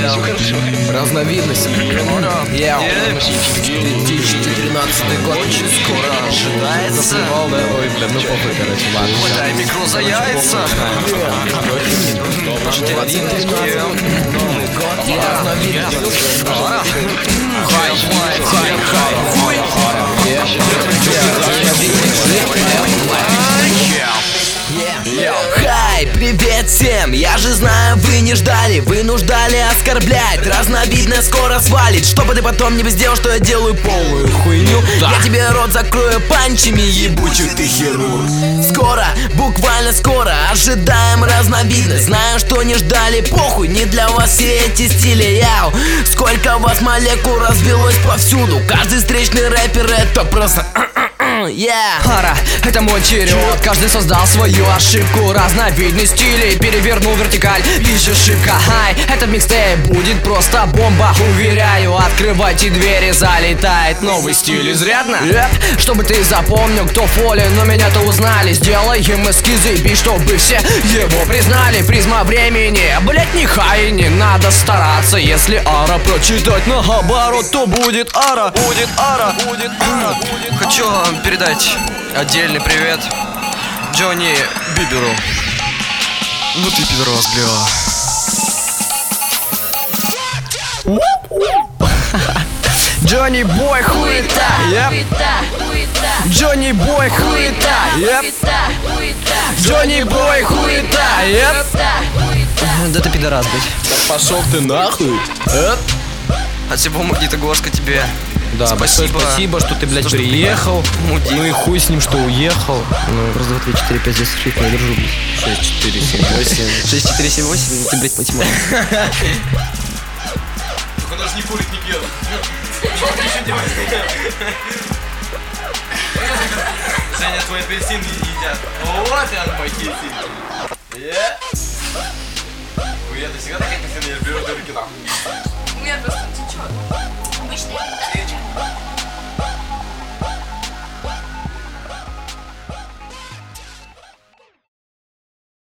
Разновидность. 2013 год. Очень скоро ожидается. Заплывал, да? Ой, блин, ну похуй, короче, ладно. Хватай микро за яйца. Хай, привет всем, я же знаю, вы не ждали, вынуждали оскорблять. Разновидное скоро свалит, чтобы ты потом не сделал, что я делаю полную хуйню. Я тебе рот закрою панчами, ебучий ты хирург. Скоро, буквально скоро, ожидаем разновидность. Знаю, что не ждали, похуй, не для вас все эти стили. Яу, сколько вас молекул развелось повсюду. Каждый встречный рэпер это просто... Ара, это мой черед. Каждый создал свою ошибку. Разновидность стилей перевернул вертикаль. Пишешь ошибка, хай. Это микстейп будет просто бомба. Уверяю, открывайте двери, залетает новый стиль. Изрядно? Чтобы ты запомнил, кто фоли, но меня-то узнали. Сделаем эскизы, бит, чтобы все его признали. Призма времени, блять, не хай, не надо стараться. Если ара прочитать наоборот, то будет ара. Будет ара, будет ара. Хочу передать отдельный привет Джонни Биберу. Ну ты пидорас, бля. Джонни Бой хуета. Джонни Бой хуета. Джонни Бой хуета. Да ты пидорас, блядь. Пошел ты нахуй. От всего Магнитогорска тебе. Да, спасибо, что ты, блядь, приехал. Ну и хуй с ним, что уехал. Ну, раз, два, три, четыре, пять, 10, шрифт, я держу, блядь. 6, 4, 7, 8. 6, 4, 7, 8, ты, блядь, математик. Только даже не курит, не пьет. Ничего делать. Женя, твой апельсин не едят. Вот он, мой апельсин. Хуя, ты всегда так апельсин ешь, берешь до руки нахуй. У меня просто течет. Обычно